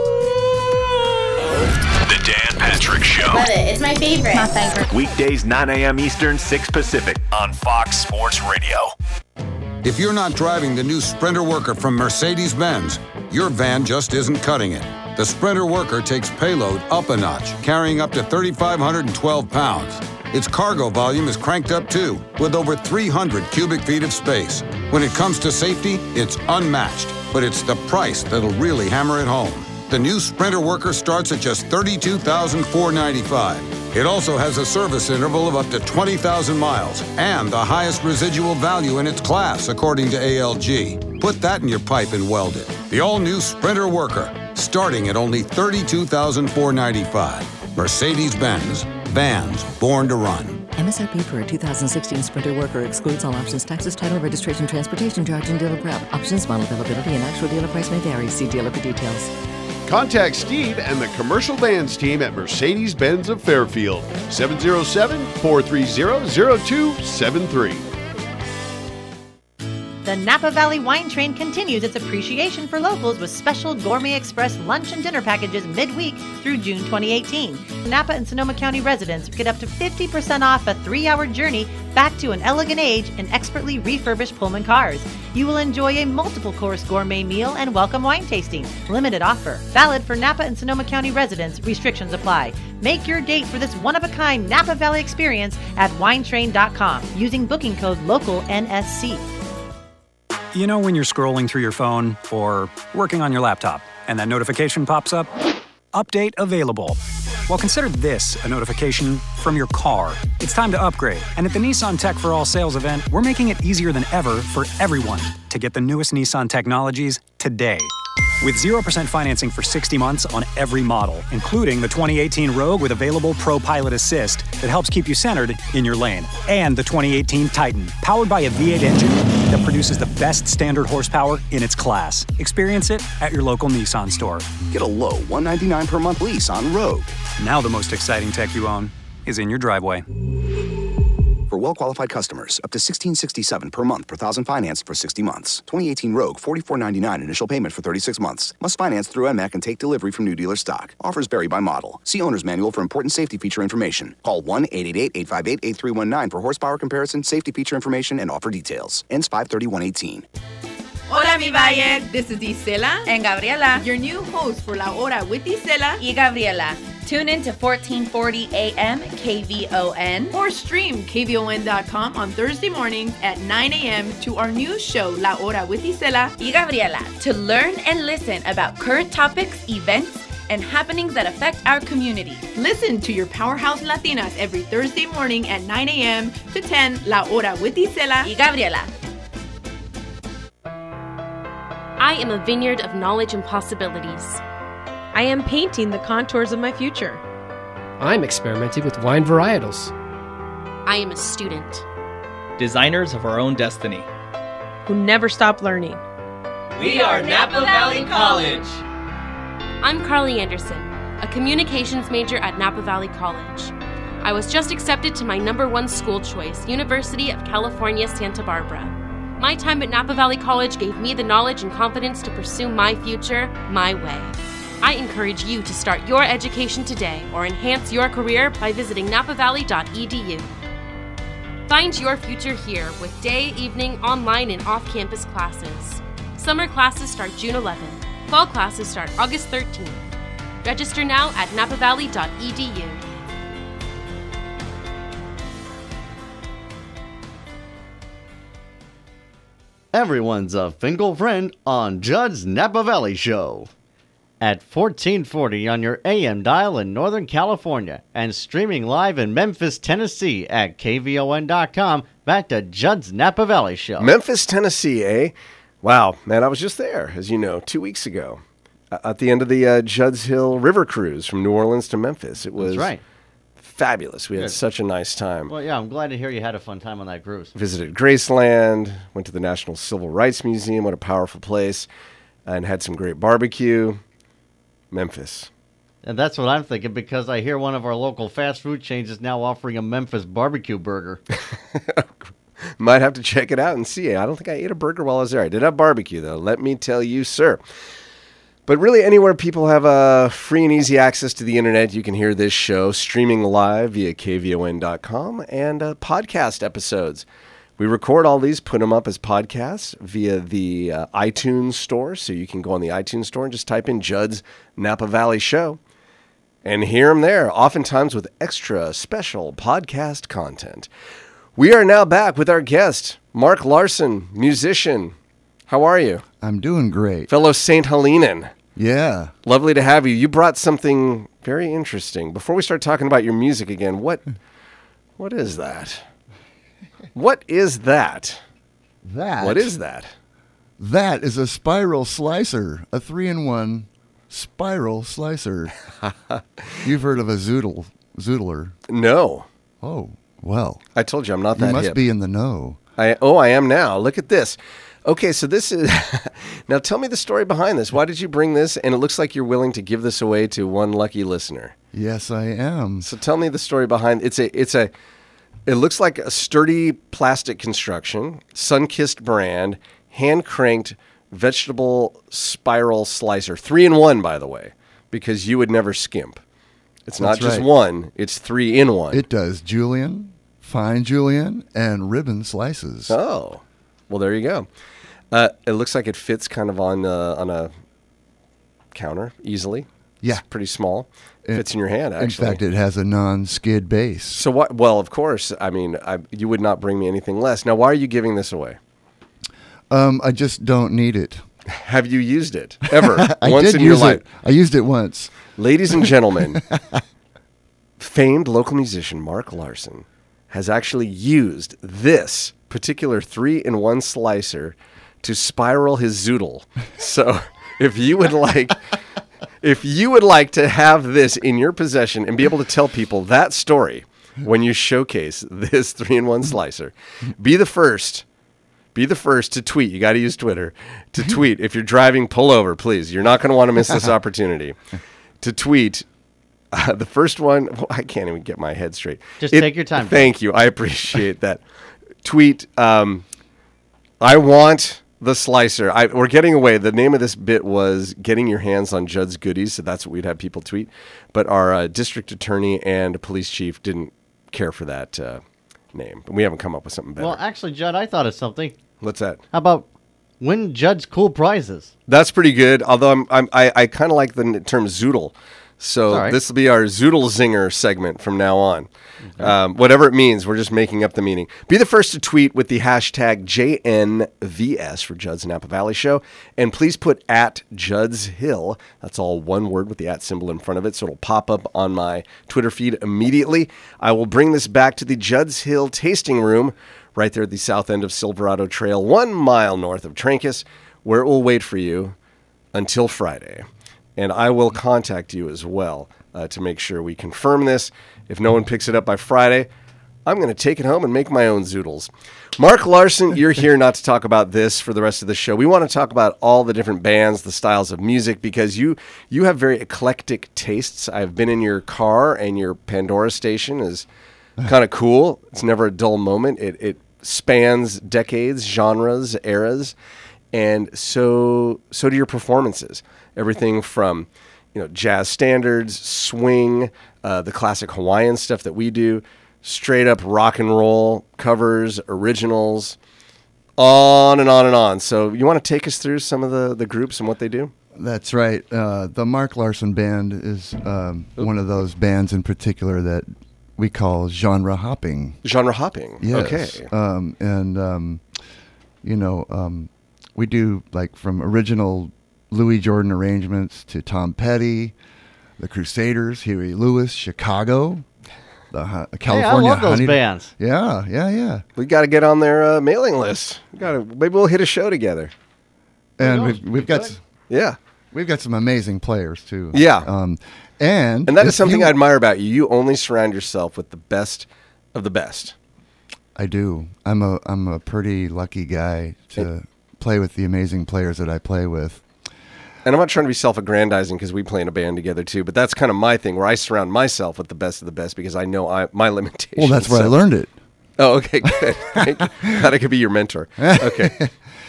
The Dan Patrick Show. Love it. It's my favorite. My favorite. Weekdays, nine a.m. Eastern, six Pacific on Fox Sports Radio. If you're not driving the new Sprinter Worker from Mercedes-Benz, your van just isn't cutting it. The Sprinter Worker takes payload up a notch, carrying up to three thousand five hundred twelve pounds. Its cargo volume is cranked up too, with over three hundred cubic feet of space. When it comes to safety, it's unmatched, but it's the price that'll really hammer it home. The new Sprinter Worker starts at just thirty-two thousand four hundred ninety-five dollars. It also has a service interval of up to twenty thousand miles and the highest residual value in its class, according to A L G. Put that in your pipe and weld it. The all-new Sprinter Worker, starting at only thirty-two thousand four hundred ninety-five dollars. Mercedes-Benz. Vans born to run. M S R P for a two thousand sixteen Sprinter Worker excludes all options, taxes, title, registration, transportation charge, and dealer prep. Options, model availability, and actual dealer price may vary. See dealer for details. Contact Steve and the Commercial Vans team at Mercedes-Benz of Fairfield, seven oh seven, four three zero, zero two seven three. The Napa Valley Wine Train continues its appreciation for locals with special Gourmet Express lunch and dinner packages midweek through June twenty eighteen. Napa and Sonoma County residents get up to fifty percent off a three-hour journey back to an elegant age in expertly refurbished Pullman cars. You will enjoy a multiple-course gourmet meal and welcome wine tasting. Limited offer. Valid for Napa and Sonoma County residents. Restrictions apply. Make your date for this one-of-a-kind Napa Valley experience at wine train dot com using booking code local N S C. You know when you're scrolling through your phone or working on your laptop and that notification pops up? Update available. Well, consider this a notification from your car. It's time to upgrade. And at the Nissan Tech for All sales event, we're making it easier than ever for everyone to get the newest Nissan technologies today. With zero percent financing for sixty months on every model, including the twenty eighteen Rogue with available Pro Pilot Assist that helps keep you centered in your lane. And the twenty eighteen Titan, powered by a V eight engine that produces the best standard horsepower in its class. Experience it at your local Nissan store. Get a low one hundred ninety-nine dollars per month lease on Rogue. Now the most exciting tech you own is in your driveway. For well-qualified customers, up to sixteen dollars and sixty-seven cents per month per thousand financed for sixty months. twenty eighteen Rogue, forty-four ninety-nine initial payment for thirty-six months. Must finance through N M A C and take delivery from new dealer stock. Offers vary by model. See owner's manual for important safety feature information. Call one eight eight eight, eight five eight, eight three one nine for horsepower comparison, safety feature information, and offer details. Ends five thirty-one eighteen. Hola, mi Valle. This is Isela and Gabriela, your new host for La Hora with Isela y Gabriela. Tune in to fourteen forty A M K V O N or stream K V O N dot com on Thursday mornings at nine a.m. to our new show, La Hora with Isela y Gabriela, to learn and listen about current topics, events, and happenings that affect our community. Listen to your Powerhouse Latinas every Thursday morning at nine a.m. to ten, La Hora with Isela y Gabriela. I am a vineyard of knowledge and possibilities. I am painting the contours of my future. I'm experimenting with wine varietals. I am a student. Designers of our own destiny. Who never stop learning. We are Napa Valley College. I'm Carly Anderson, a communications major at Napa Valley College. I was just accepted to my number one school choice, University of California, Santa Barbara. My time at Napa Valley College gave me the knowledge and confidence to pursue my future my way. I encourage you to start your education today or enhance your career by visiting napa valley dot e d u. Find your future here with day, evening, online, and off-campus classes. Summer classes start June eleventh. Fall classes start August thirteenth. Register now at napa valley dot e d u. Everyone's a Finkel friend on Judd's Napa Valley Show. At fourteen forty on your A M dial in Northern California and streaming live in Memphis, Tennessee at K V O N dot com. Back to Judd's Napa Valley Show. Memphis, Tennessee, eh? Wow, man, I was just there, as you know, two weeks ago uh, at the end of the uh, Judd's Hill River Cruise from New Orleans to Memphis. It was That's right. fabulous. We had Good. such a nice time. Well, yeah, I'm glad to hear you had a fun time on that cruise. Visited Graceland, went to the National Civil Rights Museum, what a powerful place, and had some great barbecue. Memphis. And that's what I'm thinking, because I hear one of our local fast food chains is now offering a Memphis barbecue burger. Might have to check it out and see. I don't think I ate a burger while I was there. I did have barbecue, though. Let me tell you, sir. But really, anywhere people have uh, free and easy access to the internet, you can hear this show streaming live via K V O N dot com and uh, podcast episodes. We record all these, put them up as podcasts via the uh, iTunes store. So you can go on the iTunes store and just type in Judd's Napa Valley Show and hear them there, oftentimes with extra special podcast content. We are now back with our guest, Mark Larson, musician. How are you? I'm doing great. Fellow Saint Helenan. Yeah. Lovely to have you. You brought something very interesting. Before we start talking about your music again, what what is that? What is that? That? What is that? That is a spiral slicer, a three-in-one spiral slicer. You've heard of a zoodle, zoodler? No. Oh, well. I told you I'm not that You must hip. be in the know. I Oh, I am now. Look at this. Okay, so this is... Now tell me the story behind this. Why did you bring this? And it looks like you're willing to give this away to one lucky listener. Yes, I am. So tell me the story behind... It's a... It's a It looks like a sturdy plastic construction, sun-kissed brand, hand-cranked vegetable spiral slicer. Three in one, by the way, because you would never skimp. It's That's not just right. one, it's three in one. It does julienne, fine julienne, and ribbon slices. Oh, well, there you go. Uh, it looks like it fits kind of on uh, on a counter easily. Yeah. It's pretty small. It fits in your hand, In actually. fact, it has a non-skid base. So what? Well, of course. I mean, I, you would not bring me anything less. Now, why are you giving this away? Um, I just don't need it. Have you used it ever? I once did in your use life? it. I used it once. Ladies and gentlemen, famed local musician Mark Larson has actually used this particular three-in-one slicer to spiral his zoodle. So if you would like, if you would like to have this in your possession and be able to tell people that story when you showcase this three in one slicer, be the first. Be the first to tweet. You got to use Twitter to tweet. If you're driving, pull over, please. You're not going to want to miss this opportunity to tweet. Uh, the first one, well, I can't even get my head straight. Just It- take your time. Thank you. I appreciate that. Tweet, um, I want the slicer. I, we're getting away. The name of this bit was getting your hands on Judd's goodies, so that's what we'd have people tweet. But our uh, district attorney and police chief didn't care for that uh, name. But we haven't come up with something better. Well, actually, Judd, I thought of something. What's that? How about win Judd's cool prizes? That's pretty good. Although I'm, I'm I, I kind of like the n- term zoodle. So All right. this will be our zoodle zinger segment from now on. Um, whatever it means, we're just making up the meaning. Be the first to tweet with the hashtag J N V S for Judd's Napa Valley Show. And please put at Judd's Hill. That's all one word with the at symbol in front of it. So it'll pop up on my Twitter feed immediately. I will bring this back to the Judd's Hill tasting room right there at the south end of Silverado Trail, one mile north of Trancas, where it will wait for you until Friday. And I will contact you as well uh, to make sure we confirm this. If no one picks it up by Friday, I'm going to take it home and make my own zoodles. Mark Larson, you're here not to talk about this for the rest of the show. We want to talk about all the different bands, the styles of music, because you you have very eclectic tastes. I've been in your car, and your Pandora station is kind of cool. It's never a dull moment. It it spans decades, genres, eras, and so so do your performances. Everything from, you know, jazz standards, swing, uh, the classic Hawaiian stuff that we do, straight up rock and roll covers, originals, on and on and on. So you want to take us through some of the, the groups and what they do? That's right. Uh, the Mark Larson Band is um, one of those bands in particular that we call genre hopping. Genre hopping. Yes. Okay. Um, and, um, you know, um, we do like from original Louis Jordan arrangements to Tom Petty, the Crusaders, Huey Lewis, Chicago, the uh, California. Hey, I love those Honey- bands. Yeah, yeah, yeah. We got to get on their uh, mailing list. We got to. Maybe we'll hit a show together. And Who knows? we've, we've got s- Yeah. we've got some amazing players too. Yeah. Um, and And that is if something you- I admire about you. You only surround yourself with the best of the best. I do. I'm a I'm a pretty lucky guy to play with the amazing players that I play with. And I'm not trying to be self-aggrandizing because we play in a band together too, but that's kind of my thing where I surround myself with the best of the best because I know I, my limitations. Well, that's where I So- learned it. Oh, okay, good. Thank you. Glad I could be your mentor. Okay.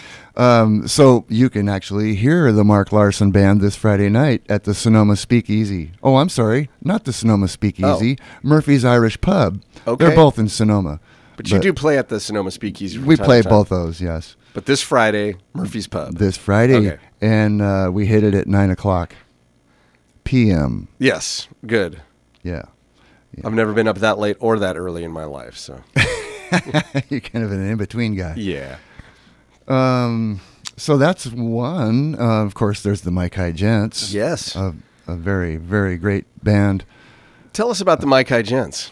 Um, so you can actually hear the Mark Larson Band this Friday night at the Sonoma Speakeasy. Oh, I'm sorry, not the Sonoma Speakeasy, Murphy's Irish Pub. Okay. They're both in Sonoma. But you do play at the Sonoma Speakeasy from We time play to time. both those, yes. But this Friday, Murphy's Pub. This Friday, Okay. and uh, we hit it at nine o'clock p m. Yes, good. Yeah. I've never been up that late or that early in my life, so. You're kind of an in-between guy. Yeah. Um, so that's one. Uh, of course, there's the Mike High Gents. Yes. A, a very, very great band. Tell us about the Mike High Gents.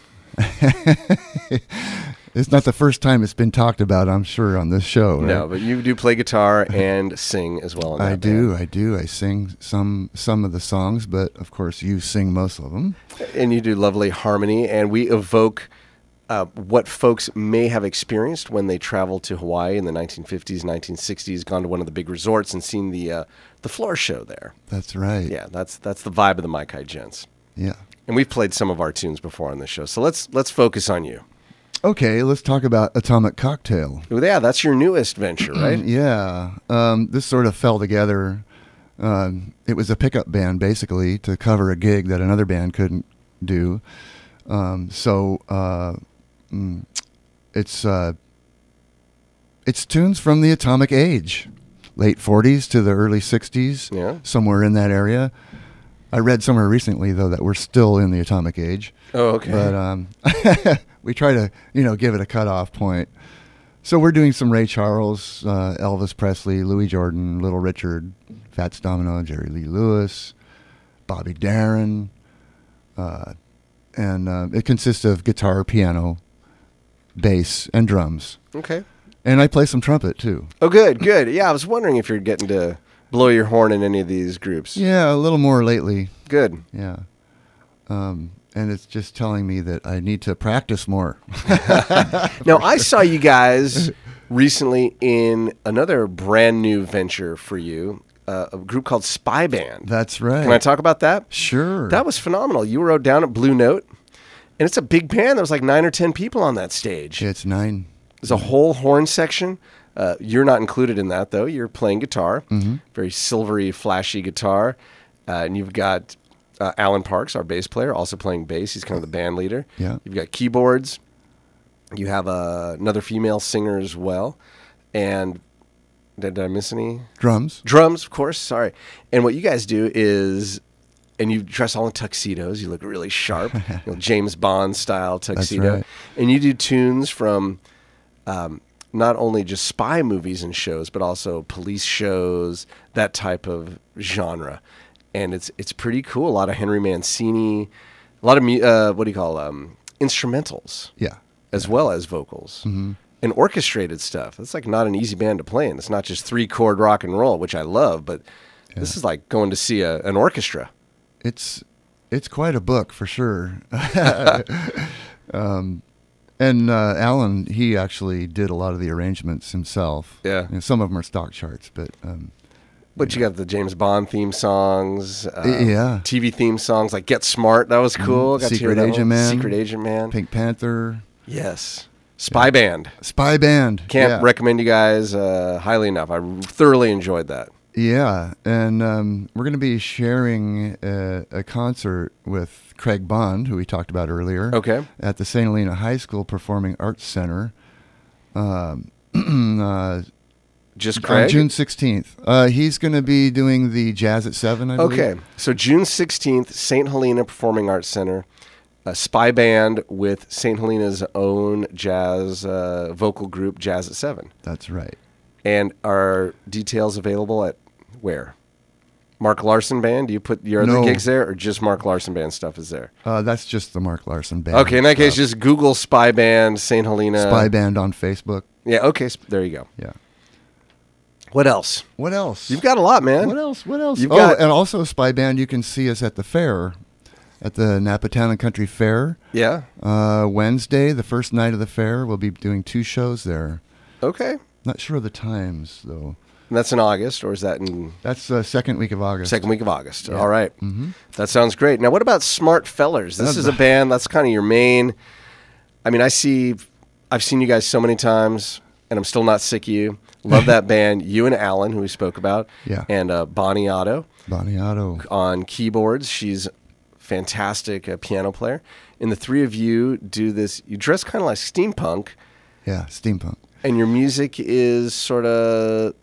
It's not the first time it's been talked about, I'm sure, on this show. Right? No, but you do play guitar and sing as well. In that I do, band. I do. I sing some some of the songs, but of course you sing most of them. And you do lovely harmony, and we evoke uh, what folks may have experienced when they traveled to Hawaii in the nineteen fifties, nineteen sixties, gone to one of the big resorts and seen the uh, the floor show there. That's right. Yeah, that's that's the vibe of the Mike High Gents. Yeah. And we've played some of our tunes before on the show, so let's let's focus on you. Okay, let's talk about Atomic Cocktail. Well, yeah, that's your newest venture, right? Yeah. Um, this sort of fell together. Um, it was a pickup band, basically, to cover a gig that another band couldn't do. Um, so uh, mm, it's uh, it's tunes from the Atomic Age, late forties to the early sixties, yeah. somewhere in that area. I read somewhere recently, though, that we're still in the Atomic Age. Oh, okay. But um, we try to, you know, give it a cutoff point. So we're doing some Ray Charles, uh, Elvis Presley, Louis Jordan, Little Richard, Fats Domino, Jerry Lee Lewis, Bobby Darin. Uh, and uh, it consists of guitar, piano, bass, and drums. Okay. And I play some trumpet, too. Oh, good, good. Yeah, I was wondering if you're getting to blow your horn in any of these groups? Yeah, a little more lately. Good. Yeah. Um, and it's just telling me that I need to practice more. Now, I saw you guys recently in another brand new venture for you, uh, a group called Spy Band. That's right. Can I talk about that? Sure. That was phenomenal. You were down at Blue Note, and it's a big band. There was like nine or ten people on that stage. It's nine. There's a whole horn section. Uh, you're not included in that, though. You're playing guitar, Mhm. very silvery, flashy guitar. Uh, and you've got uh, Alan Parks, our bass player, also playing bass. He's kind of the band leader. Yeah. You've got keyboards. You have uh, another female singer as well. And did, did I miss any? Drums. Drums, of course. Sorry. And what you guys do is, and you dress all in tuxedos. You look really sharp, you know, James Bond style tuxedo. right. And you do tunes from um, not only just spy movies and shows, but also police shows, that type of genre. And it's it's pretty cool. A lot of Henry Mancini, a lot of mu- uh, what do you call um, instrumentals? Yeah. As well as vocals. Mhm. And orchestrated stuff. It's like not an easy band to play in. It's not just three chord rock and roll, which I love, but this is like going to see a, an orchestra. It's it's quite a book for sure. um, and uh, Alan, he actually did a lot of the arrangements himself. Yeah. You know, some of them are stock charts, but um, But you got the James Bond theme songs, uh, Yeah. T V theme songs like Get Smart. That was cool. Mhm. Got to hear Secret that Agent one. Man. Secret Agent Man. Pink Panther. Yes. Spy Band. Spy Band. Can't yeah. recommend you guys uh, highly enough. I thoroughly enjoyed that. Yeah, and um, we're going to be sharing a, a concert with Craig Bond, who we talked about earlier. Okay. At the Saint Helena High School Performing Arts Center. Um, uh, Just on Craig? June sixteenth. Uh, he's going to be doing the Jazz at seven, I believe. Okay. So June sixteenth, Saint Helena Performing Arts Center. A spy band with Saint Helena's own jazz uh, vocal group, Jazz at seven. That's right. And are details available at where? Mark Larson Band? Do you put your other No. gigs there, or just Mark Larson Band stuff is there? Uh, that's just the Mark Larson Band. Okay, in that case, stuff. just Google Spy Band, Saint Helena. Spy Band on Facebook. Yeah, okay, sp- there you go. Yeah. What else? What else? You've got a lot, man. What else? What else? You've oh, got, and also Spy Band, you can see us at the fair, at the Napa Town and Country Fair. Yeah. Uh, Wednesday, the first night of the fair, we'll be doing two shows there. Okay. Not sure of the times, though. And that's in August, or is that in... That's the second week of August. Second week of August. Yeah. All right. Mm-hmm. That sounds great. Now, what about Smart Fellers? This Uh, is a band that's kind of your main... I mean, I see... I've seen you guys so many times, and I'm still not sick of you. Love that band. You and Alan, who we spoke about. Yeah. And uh, Bonnie Otto. Bonnie Otto. On keyboards. She's fantastic uh, piano player. And the three of you do this... You dress kind of like steampunk. Yeah, steampunk. And your music is sort of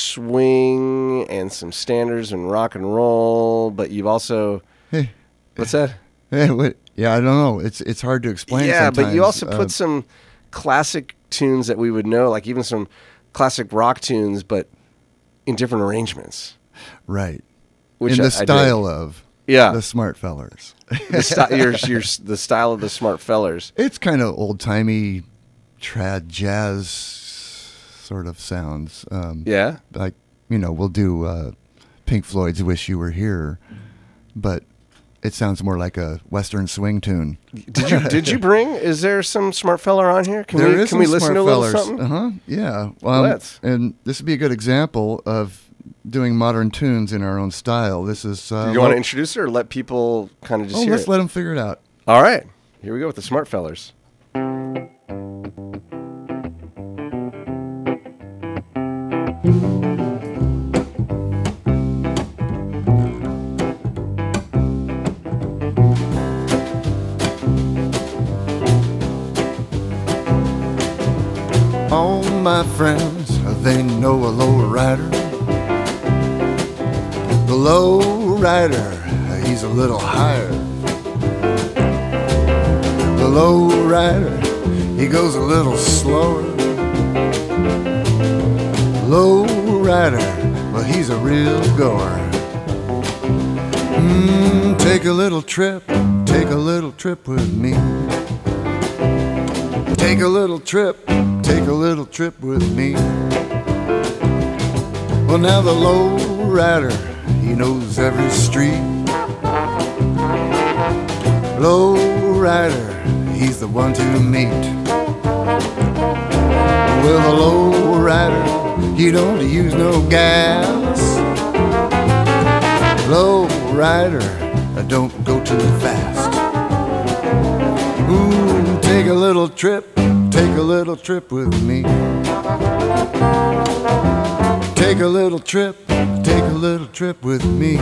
swing and some standards and rock and roll, but you've also... Hey. What's that? Hey, what? Yeah, I don't know. It's it's hard to explain. Yeah, sometimes. but you also put Uh, some classic tunes that we would know, like even some classic rock tunes, but in different arrangements. Right. Which in I- the I dig. style of Yeah. the Smart Fellers. The, sty- your, your, the style of the Smart Fellers. It's kind of old timey, trad jazz sort of sounds. Um, Yeah? like you know, we'll do uh, Pink Floyd's "Wish You Were Here," but it sounds more like a Western swing tune. Did you did you bring? Is there some Smart Feller on here? Can There we is can we some listen Smart to a little Fellers. something? Uh-huh. Yeah. Um, Let's. And this would be a good example of doing modern tunes in our own style. This is. Uh, Do you want to Lo- introduce it or let people kind of just Oh, hear let's it? let them figure it out. All right. Here we go with the Smart Fellers. All my friends, they know a low rider. The low rider, he's a little higher. The low rider, he goes a little slower. Low rider, well, he's a real goer. Mm, take a little trip, take a little trip with me. Take a little trip, take a little trip with me. Well, now the low rider, he knows every street. Low rider, he's the one to meet. Well, the low rider, he don't use no gas. Low rider, don't go too fast. Ooh, take a little trip, take a little trip with me. Take a little trip, take a little trip with me.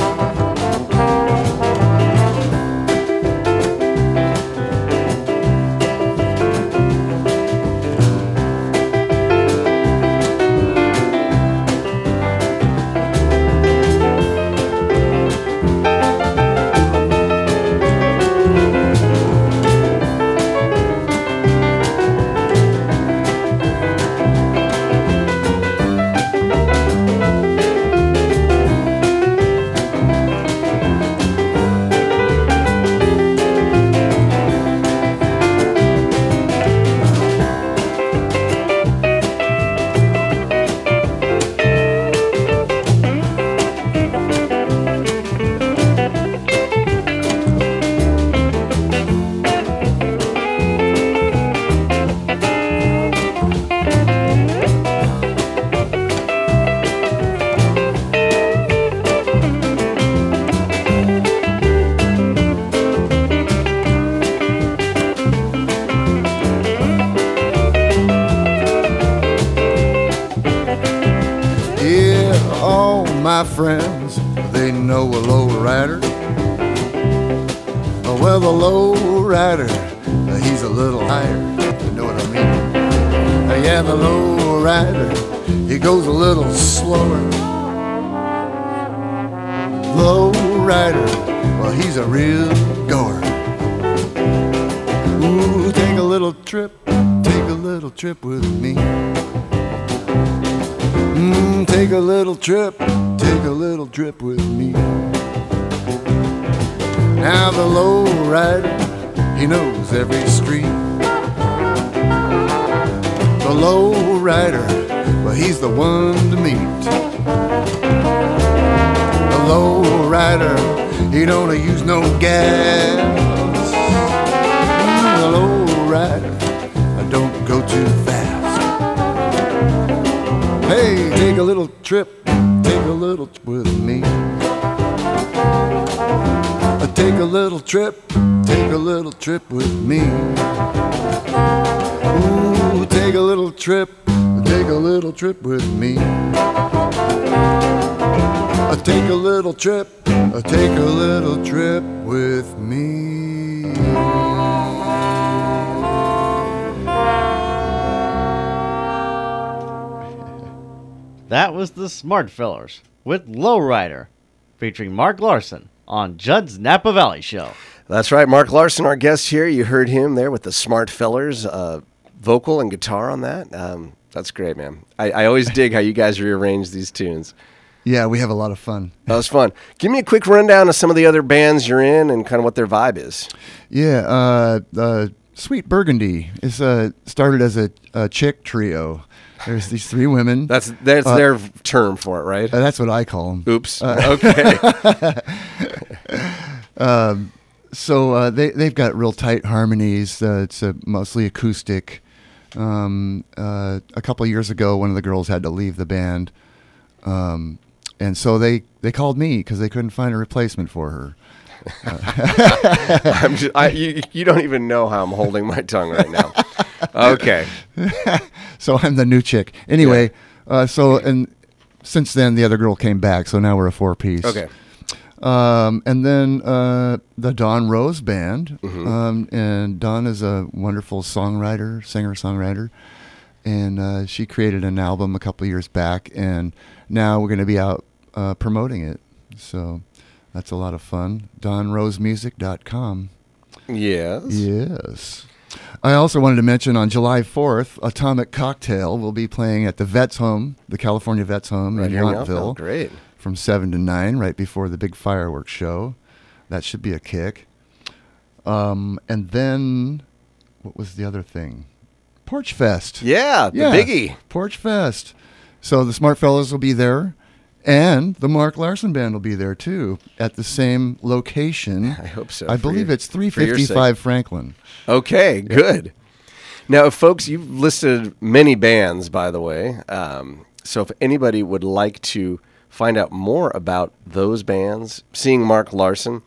My friends, they know a low rider. Oh, well, the low rider, uh, he's a little higher. You know what I mean? Uh, yeah, the low rider, he goes a little slower. Low rider, well, he's a real goer. Ooh, take a little trip, take a little trip with me. Mm, take a little trip, take a little trip with me. Now the low rider, he knows every street. The low rider, well, he's the one to meet. The low rider, he don't use no gas. Mm, the low rider, I don't go too fast. Hey, take a little trip, take a little with me. Take a little trip, take a little trip with me. Ooh, take a little trip, take a little trip with me. Take a little trip, take a little trip with me. That was the Smart Fellers with Lowrider, featuring Mark Larson on Judd's Napa Valley Show. That's right, Mark Larson, our guest here. You heard him there with the Smart Fellers, uh, vocal and guitar on that. Um, that's great, man. I, I always dig how you guys rearrange these tunes. Yeah, we have a lot of fun. That was fun. Give me a quick rundown of some of the other bands you're in and kind of what their vibe is. Yeah, uh, uh, Sweet Burgundy is uh, started as a, a chick trio. There's these three women. That's that's uh, their term for it, right? Uh, that's what I call them. Oops. Uh, okay. um, so uh, they they've got real tight harmonies. Uh, it's uh, mostly acoustic. Um, uh, a couple of years ago, one of the girls had to leave the band, um, and so they, they called me because they couldn't find a replacement for her. Uh. I'm just, I, you, you don't even know how I'm holding my tongue right now. Okay. So I'm the new chick. Anyway, yeah. uh, so and since then the other girl came back, so now we're a four piece. Okay. Um, and then uh, the Dawn Rose Band, mm-hmm. um, and Dawn is a wonderful songwriter, singer-songwriter, and uh, she created an album a couple of years back, and now we're going to be out uh, promoting it. So that's a lot of fun. dawn rose music dot com. Yes. Yes. I also wanted to mention on July fourth, Atomic Cocktail will be playing at the Vets Home, the California Vets Home right in Yountville. Great. From seven to nine, right before the big fireworks show. That should be a kick. Um, and then, what was the other thing? Porch Fest. Yeah, the yeah, biggie. Porch Fest. So the Smart Fellows will be there. And the Mark Larson Band will be there, too, at the same location. I hope so. I for believe your- it's three for your fifty-five sake. Franklin. Okay, good. Now, folks, you've listed many bands, by the way. Um, so if anybody would like to find out more about those bands, seeing Mark Larson,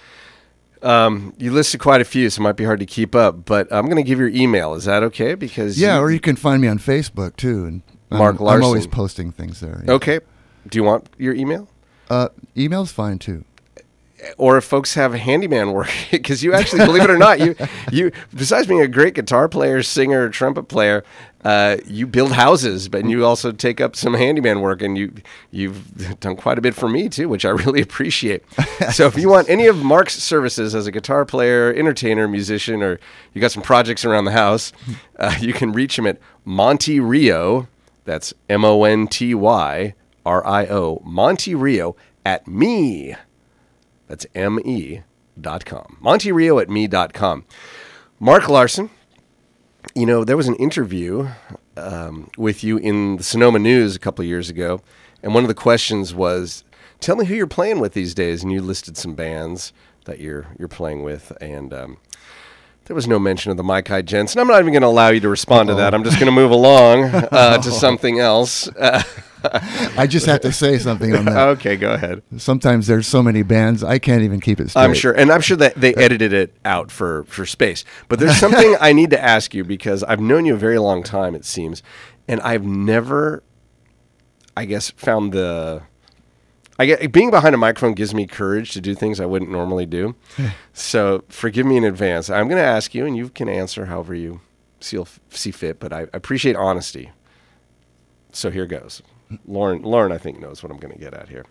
um, you listed quite a few, so it might be hard to keep up. But I'm going to give your email. Is that okay? Because Yeah, you, or you can find me on Facebook, too. And Mark I'm, Larson. I'm always posting things there. yeah. Okay. Do you want your email? Uh, email's fine, too. Or if folks have handyman work, because you actually, believe it or not, you you besides being a great guitar player, singer, trumpet player, uh, you build houses, but you also take up some handyman work, and you you've done quite a bit for me too, which I really appreciate. So if you want any of Mark's services as a guitar player, entertainer, musician, or you got some projects around the house, uh, you can reach him at Monty Rio. That's M O N T Y R I O Monty Rio at me. That's M E dot com. Monty Rio at me dot com. Mark Larson, you know, there was an interview um, with you in the Sonoma News a couple of years ago, and one of the questions was, tell me who you're playing with these days, and you listed some bands that you're you're playing with, and um, there was no mention of the Mike High Gents, and I'm not even going to allow you to respond Uh-oh. to that. I'm just going to move along uh, to something else. Uh, I just have to say something on that. Okay, go ahead. Sometimes there's so many bands, I can't even keep it straight. I'm sure, and I'm sure that they edited it out for, for space. But there's something I need to ask you, because I've known you a very long time, it seems, and I've never, I guess, found the... I get, being behind a microphone gives me courage to do things I wouldn't normally do. So forgive me in advance. I'm going to ask you, and you can answer however you see, see fit, but I, I appreciate honesty. So here goes. Lauren, Lauren, I think, knows what I'm going to get at here.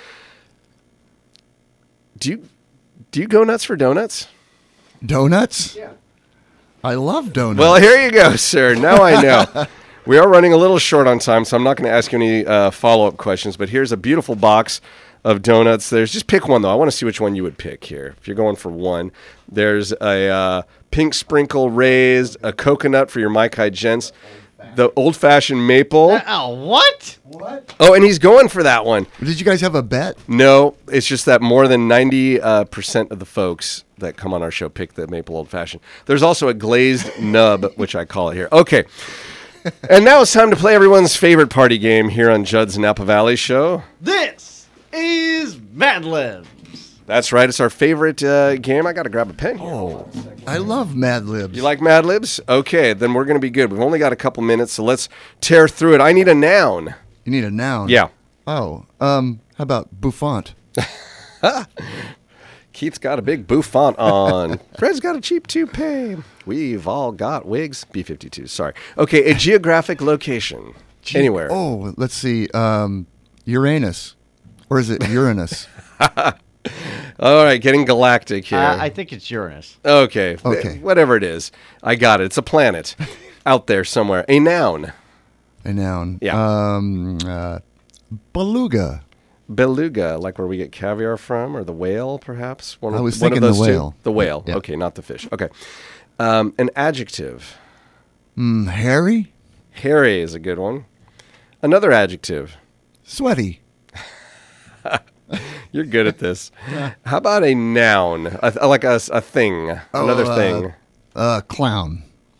Do you do you go nuts for donuts? Donuts? Yeah. I love donuts. Well, here you go, sir. Now I know. We are running a little short on time, so I'm not going to ask you any uh, follow-up questions, but here's a beautiful box of donuts. There's just pick one, though. I want to see which one you would pick here. If you're going for one, there's a uh, pink sprinkle raised, a coconut for your Mike High Gents, the old-fashioned maple. Oh, what? What? Oh, and he's going for that one. Did you guys have a bet? No, it's just that more than ninety uh, percent of the folks that come on our show pick the maple old-fashioned. There's also a glazed nub, which I call it here. Okay. And now it's time to play everyone's favorite party game here on Judd's Napa Valley Show. This is Mad Libs. That's right. It's our favorite uh, game. I got to grab a pen here. Oh, I love Mad Libs. You like Mad Libs? Okay, then we're going to be good. We've only got a couple minutes, so let's tear through it. I need a noun. You need a noun? Yeah. Oh, um, how about bouffant? Keith's got a big bouffant on. Fred's got a cheap toupee. We've all got wigs. B fifty-two, sorry. Okay, a geographic location. Ge- Anywhere. Oh, let's see. Um, Uranus. Or is it Uranus? All right, getting galactic here. Uh, I think it's Uranus. Okay. Okay. Whatever it is. I got it. It's a planet out there somewhere. A noun. A noun. Yeah. Um, uh, beluga. Beluga, like where we get caviar from, or the whale, perhaps? One I was one thinking of those the two? whale. The whale. Yeah. Okay, not the fish. Okay. Um, an adjective. Mm, hairy? Hairy is a good one. Another adjective. Sweaty. You're good at this. How about a noun? A, like a, a thing. Oh, Another uh, thing. Uh, clown.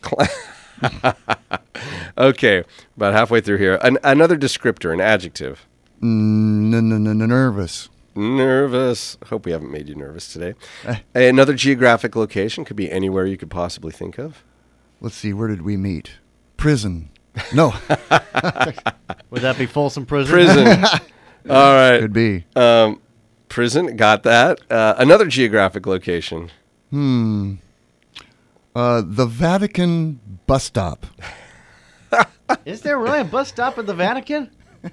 Okay, about halfway through here. An, another descriptor, an adjective. Mm, n- n- n- nervous. Nervous. Hope we haven't made you nervous today. Another geographic location could be anywhere you could possibly think of. Let's see, where did we meet? Prison. No. Would that be Folsom Prison? Prison. All right. Could be. Um, prison, got that. Uh, another geographic location. Hmm. Uh, the Vatican bus stop. Is there really a bus stop at the Vatican?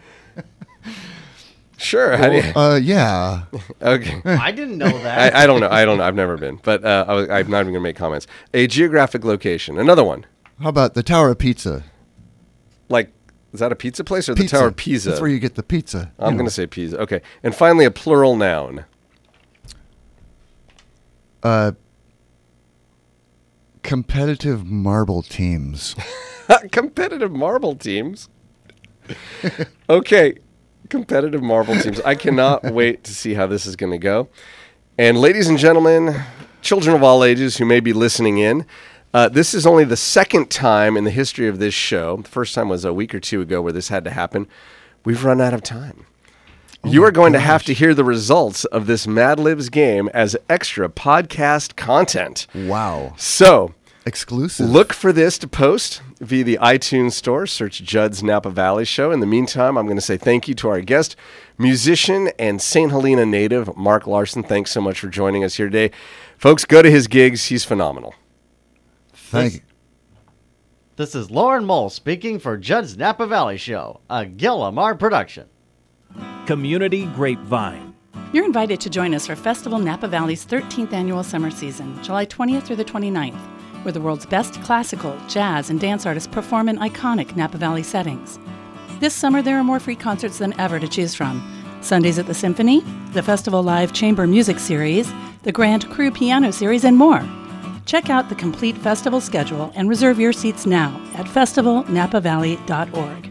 Sure. How do you? Uh, yeah. Okay. I didn't know that. I, I don't know. I don't know. I've never been, but uh, I was, I'm not even going to make comments. A geographic location. Another one. How about the Tower of Pizza? Like, is that a pizza place or Pizza. the Tower of Pisa? That's where you get the pizza. I'm You going know. to say Pisa. Okay. And finally, a plural noun. Uh, competitive marble teams. Competitive marble teams. Okay. competitive Marvel teams. I cannot wait to see how this is going to go. And ladies and gentlemen, children of all ages who may be listening in, uh, this is only the second time in the history of this show. The first time was a week or two ago where this had to happen. We've run out of time. Oh you are going gosh. to have to hear the results of this Mad Libs game as extra podcast content. Wow. So, exclusive. Look for this to post via the iTunes store. Search Judd's Napa Valley Show. In the meantime, I'm going to say thank you to our guest, musician and Saint Helena native, Mark Larson. Thanks so much for joining us here today. Folks, go to his gigs. He's phenomenal. Thank you. This is Lauren Mole speaking for Judd's Napa Valley Show, a Gil Lamar production. Community Grapevine. You're invited to join us for Festival Napa Valley's thirteenth annual summer season, July twentieth through the twenty-ninth, where the world's best classical, jazz, and dance artists perform in iconic Napa Valley settings. This summer, there are more free concerts than ever to choose from. Sundays at the Symphony, the Festival Live Chamber Music Series, the Grand Cru Piano Series, and more. Check out the complete festival schedule and reserve your seats now at festival napa valley dot org.